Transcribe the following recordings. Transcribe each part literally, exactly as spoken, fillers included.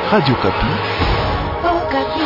Radio Kapi. Oh, Kapi.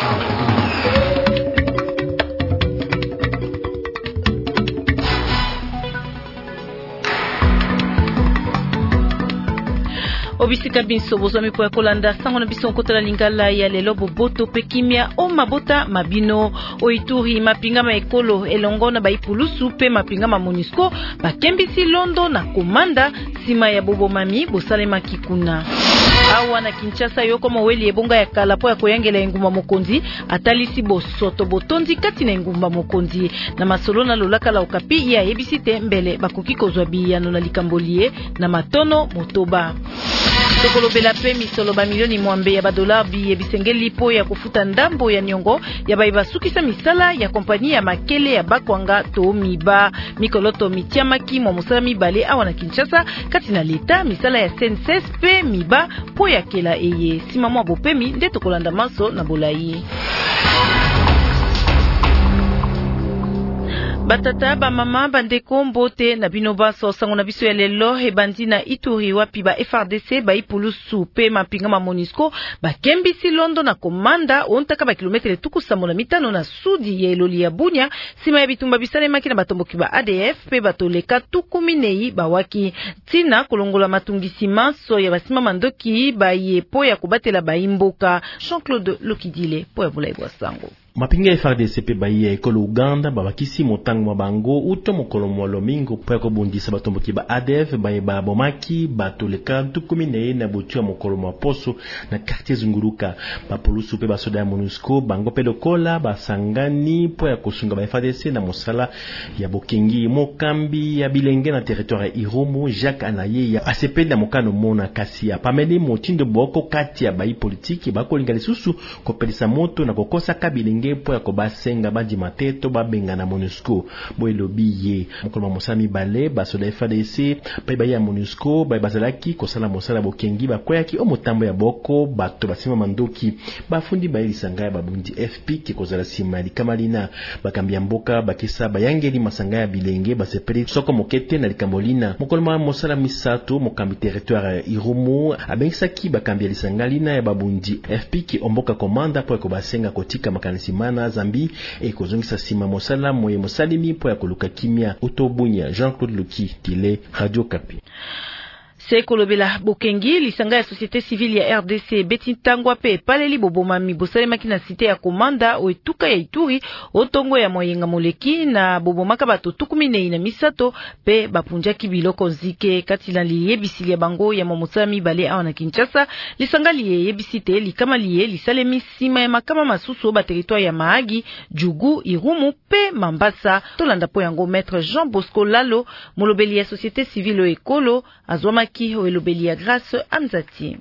Obisika binso bozomi po ya kolanda sango na biso nkotala lingala ya lelo boboto pekimia o mabota mabino o Ituri mapinga ma ekolo elongo na baipulusu pe mapinga ma MONUSCO bakembisi londo na komanda sima ya bobo mami bosalema kikuna. Awa na Kinshasa yoko maweli ebonga ya kala po ya koyangela engumba mokonzi atalisi bosoto botondi kati na engumba mokonzi na masolo na lolaka la Okapi ya ebisite mbele bakoki kozwa biyano na likambolie na matono motoba. Tokolobela pe misolo ba milioni mwambe ya badolar bi ebisengeli po ya kufuta ndambo ya niongo ya baiba sukisa misala ya kompani ya makele ya bakwanga to miba mikoloto mitiamaki mwa musala mibale awa na Kinshasa kati na leta misala ya senses pe miba po ya kela eye sima mwa bopemi nde tokolanda maso na bolai. Batata ba mama bandeko mbote na bino baso sango na biso ya lelo ebandi na Ituri wapi ba F R D C ba ipulusu pe mapinga ma MONUSCO ba kembisi londo na komanda ontaka ba kilometre tuku samola mitano na sudi ya eloli ya Bunia sima ya bitumba bisale maki na batomboki ba A D F pe batoleka tuku minei ba waki tina kolongola matungisi maso ya basima mandoki ba yepo ya kubatela ba imboka. Jean-Claude Lokidile po ya bulai bwa sango. Mapinga F R D C pe bayi ya ekolo Uganda babakisi motango mabango uto mokolo mwalomingo po ya kobundisa batomboki ba A D F bayi ba bomaki batoleka tukumine na butu ya mokolo mwaposo na quartier Zunguruka bapolusu pe basoda ya MONUSCO bango pe lokola basangani po ya kosunga ba F R D C na mosala ya bokengi mokambi ya bilenge na territoire ya Irumu Jacques Anaye ya asependa mokano mona kasi ya pameli motindo boko kati ya bayi politiki bakolinga lisusu kopelisa moto na kokosa kabilenge po ya kobasenga bandi mateto babenga na MONUSCO boelobi ye mokolo mosami bale basoda F R D C pe ba ya MONUSCO ba bazalaki kosala mosala bokengi bakoyaki o motambo ya boko bato basima mandoki bafundi bayilisanga ya babundi F P ki kozala sima likamalina bakambia mboka bakisa bayangeli masanga ya bilenge basepeli soko mokete na likambolina mokolo mosala misato mokambi territoire ya Irumu abengisaki bakambia lisangalina ya babundi F P ki omboka komanda po ya kobasenga kotika makanisi mana Zambi e kozongisa sima mosala moye mosalimi po ya koluka kimia utobunya. Jean-Claude Luki Tile Radio Kapi. Sekolobela bokengi lisanga ya société civile ya R D C betintangwa pe paleli bobomami bosalemaki na cité ya komanda oetuka ya Ituri otongo ya moyenga moleki na bobomaka bato tukumine na misato pe bapunjaki biloko nzike kati na liyebisili ya bango ya momosami bale awa na Kinshasa lisanga liye yebisite likama liye lisalemi sima ya makama masusu ba territoire ya Mahagi Jugu Irumu pe Mambasa tolanda po yango maître Jean Bosco Lalo molobeli ya société civile ekolo azwamaki Oelobeli ya Grâce Amzati.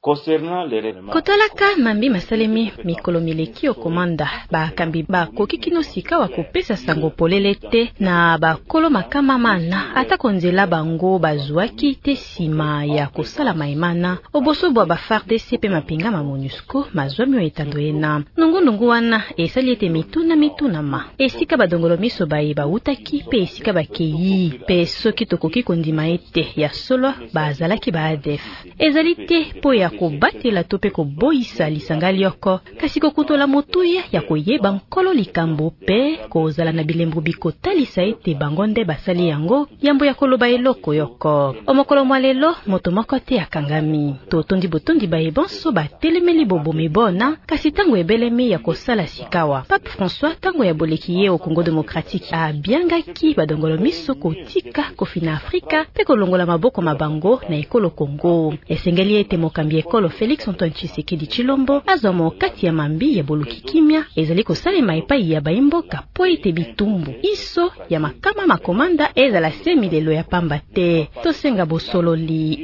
Kotolaka mambi masalemi mikolo mileki o komanda ba kambi ba kokikino sika wa kopesa sango polele te na ba kolo makama mana ata konzela bango bazwaki te sima ya kosala maimana oboso bwa ba F R D C pe mapinga ma MONUSCO mazwami o etandoena nungu nungu wana esali ete mituna mituna ma esika badongolo miso bayi ba utaki pe esika bakeyi pe soki tokoki kondima ete ya solo bazalaki ba A D F ezali te po ya kobatela tope ko boisa lisanga lioko kasi kokutola motuya ya koyeba nkolo likambo pe kozala na bilembo bikotalisa ete bango nde basali yango yambo ya koloba eloko yoko omokolo mwalelo moto moko te akangami totondi botondi baebonso batelemeli bobomi bona kasi tango ebelemi ya kosala sikawa Pape François tango ya boleki ye o Congo démocratique abiangaki badongolo miso kotika kofina Afrika pe kolongola maboko mabango na ekolo Congo esengeli ete mokambi ekolo Félix Antoine Tshisekedi Chilombo azomo kati ya mambi ya boluki kimia ezali kosalema epai ya baimboka po ete bitumbu iso ya makama makomanda ezala semi lelo ya pamba te tosenga bosololi.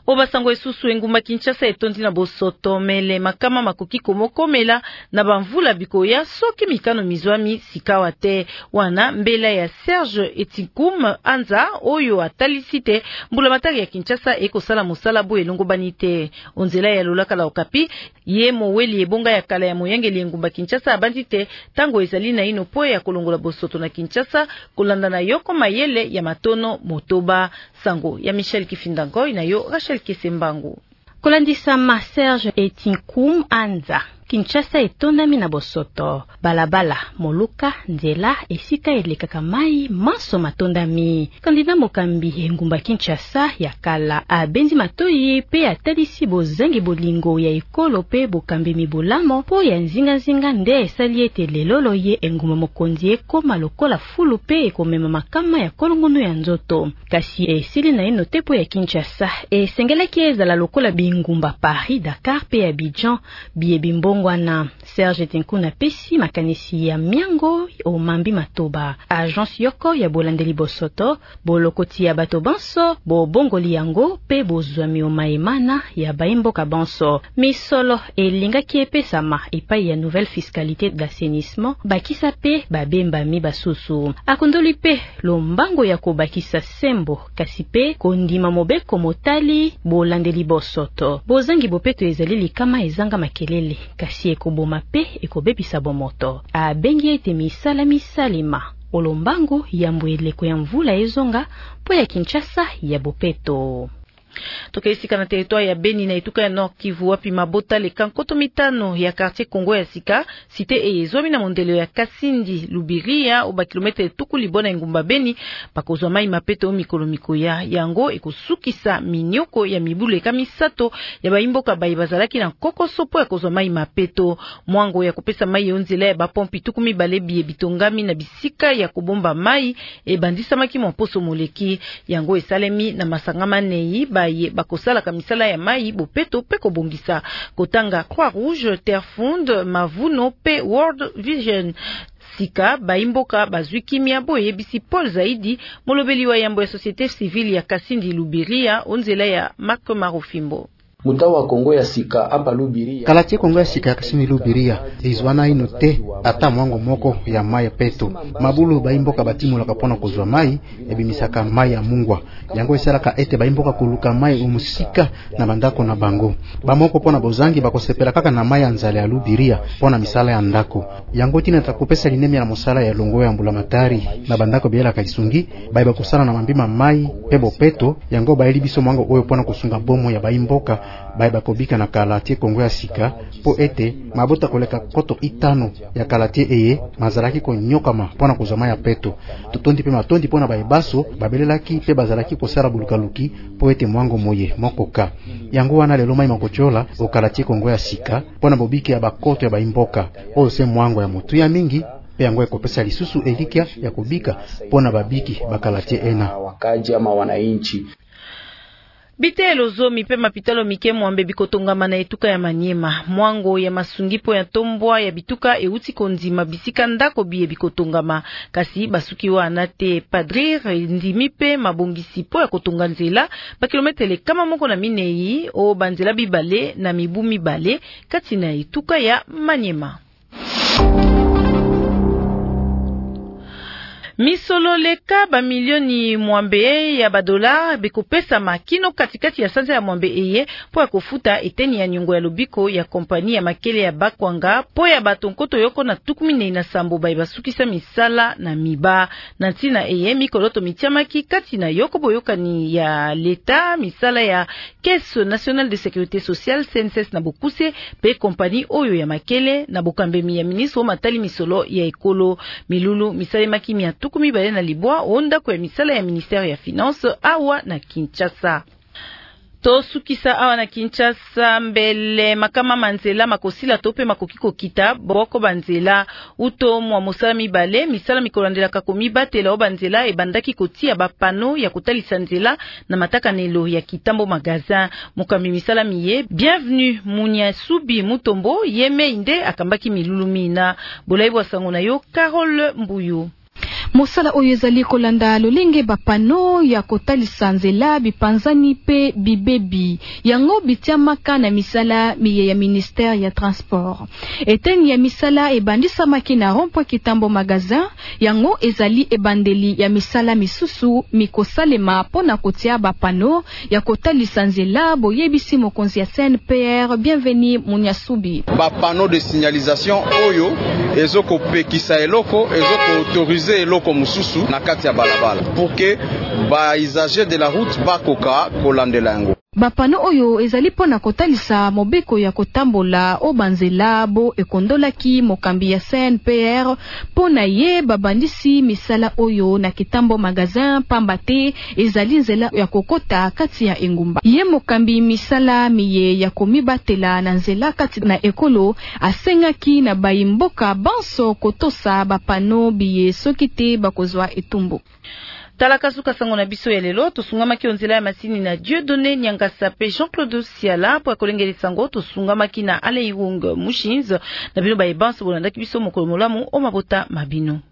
Obasango esusu engumba Kinshasa etondi na bosoto mele makama makoki komokomela na bamvula bikoya soki mikano mizwami sikawa te wana mbela ya Serge Etikum Anza oyo atalisite mbula matari ya Kinshasa ekosala mosala bo elongo banite onzela ya lolaka la Okapi ye moweli ebonga ya kala ya moyangeli engumba Kinshasa abandi te tango ezali na ino po ya kolongola bosoto na Kinshasa kolanda na yoko mayele ya matono motoba sango ya Michel Kifindangoy na yo Rachel Kesembangu kolandisa ma Serge Etikum Anza Kinshasa etondami na bosoto balabala moluka nzela esika elekaka mai maso matondami kandida mokambi engumba Kinshasa ya kala abendi matoyi pe atalisi bozangi bolingo ya ekolo pe bokambi mibulamo po ya nzinga nzinga nde esali ete lelolo ye engumba mokonzi ekoma lokola fulu pe ekomema makama ya kolongono ya nzoto kasi esili na ino te po ya Kinshasa esengelaki ezala lokola bingumba Paris, Dakar pe Abidjan biye bimbongo wana Serge Etikum pesi makanisi ya miango o mambi matoba agence yoko ya bolandeli bosoto bolokoti ya bato banso bo bongoli yango pe bozwami o maimana ya baimboka banso misolo elingaki epesama epai ya nouvelle fiscalité d'assainissement bakisa pe babemba mi basusu akondoli pe lombango ya kobakisa sembo kasi pe kondima mobeko motali bolandeli bosoto bozangi bopeto ezali likama ezanga makelele kasi ekoboma pe ekobebisa bomoto abengi ete misala misalima olombango ya mbweleko ya mvula ezonga po ya Kinshasa ya bopeto. Toka isika na territoire ya Beni na ituka ya Nord Kivu wapi mabota le kankoto mitano ya quartier Kongo ya Sika site eyezomi na mondelo ya Kasindi Lubiria oba kilometre tuku libona ngumba Beni pakozwa mai mapeto o mikolo mikoya yango ekosukisa minyoko ya mibule kamisato ya baimboka bai bazalaki na kokoso po ya kozwa mai mapeto mwango ya kopesa mai onzela ya bapompi tuku mibale biye bitongami na bisika ya kobomba mai ebandisa maki mposo moleki yango esalemi na masangama nei baye bakosala kamisala ya mai bopeto pe kobongisa kotanga Croix Rouge, Terre Fonde, Mavuno pe World Vision Sika baimboka bazwikimia boye bisi Paul Zaidi molobeli wa yambo ya société civile ya Kasindi Lubiria onzela ya Marc Marofimbo. Mutawa Kongo ya Sika hapa Lubiria. Kalatie Kongo ya Sika Kasindi Lubiria izwana ino te ata mwango moko ya mai peto. Mabulu baimboka batimula kapona kozwa mai ebimisaka mai ya mungwa. Yango esalaka ete baimboka kuluka mai umusika na bandako na bango. Bamoko pona bozangi bakosepela kaka na mai ya nzale ya Lubiria pona misala ya ndako. Yango tina takopesa linemi ya mosala ya longo ya mbulamatari na bandako biela kalisungi baiba kusala na mambima mai pebo peto yango baeli biso mwango oyo pona kusunga bomo ya baimboka baiba kobika na Kalatie Kongo ya Sika po ete mabota koleka koto itano ya Kalatie eye mazalaki konyokama pona kozama ya peto totondi pe matondi pona baibaso babelelaki pe bazalaki kosala bulukaluki po ete mwango moye mokoka yango wana lelo mai makochola o Kalatie Kongo ya Sika pona bobiki ya bakoto ya baimboka o se mwango ya mutu ya mingi pe yango ekopesa lisusu elikia ya kubika pona babiki bakalatie ena wakaji ama wanainchi. Bitelo zomi pe mapitalo mike mwambe bikotongama na etuka ya Manyema. Mwango ya masungipo ya tombwa ya bituka euti konzima bisika ndako biye bikotongama. Kasi basuki wa anate padrir ndimi pe mabongisi po ya kotonga nzela pa kilometele kama moko na minei o banzela bibale na mibu mibale kati na etuka ya Manyema. Misolo leka ba milioni mwambe ya badola bekopesa makino katikati ya sanza ya mwambe eye po ya kofuta eteni ya nyongo ya lobiko ya kompani ya makele ya Bakwanga po ya batonkoto yoko na tukumine na sambo bai basukisa misala na miba na ntina eye mikoloto mitiamaki kati na yoko boyokani ya leta misala ya Caisse Nationale de Sécurité Sociale C N S S na bokuse pe kompani oyo ya makele na bokambemi ya ministre matali misolo ya ekolo milulu misale maki mia kumi bale na libwa onda kwa misala ya ministère ya finance awa na Kinshasa. To sukisa awa na Kinshasa mbele makama manzela makosila tope makokiko kita boko banzela uto mwa musala mibale misala mikolandela kakomi batela obanzela ebandaki kotia bapano ya kotalisa nzela na mataka nelo ya kitambo magazin mukami misala miye bienvenue Munya Subi Mutombo yeme inde akambaki milulumina bolaibu wasango na yo Carole Mbuyu. Mosala oyo ezali kolanda lolenge bapano ya kotalisa nzela bipanzani pe bibebi yango bitiamaka na misala miye ya ministère ya transport. Eteni ya misala ebandisamaki na rond-point Kitambo Magazin yango ezali ebandeli ya misala misusu mikosalema pona kotia bapano ya kotalisa nzela boyebisi mokonzi ya C N P R Bienvenu Munyasubi. Bapano de signalisation oyo ezoko pekisa eloko ezoko autoriser eloko mususu na kati ya balabala pour que ba usager de la route bakoka kolandela yango. Bapano oyo ezali pona kotalisa mobeko ya kotambola obanzela bo ekondolaki mokambi ya C N P R pona ye babandisi misala oyo na Kitambo Magazin pambate ezali nzela ya kokota kati ya engumba. Ye mokambi misala miye ya komibatela na nzela kati na ekolo asengaki na bayimboka banso kotosa bapano biye sokite bakozwa etumbu. Talaka suka sango na biso ya lelo tosungamaki onzela ya masini na Dieudonné Nyangasa pe Jean-Claude Siala po akolengeli sango tosungamaki na Aleirung Mushins na bino ba ebanso bolandaki biso mokolo molamu o mabota mabino.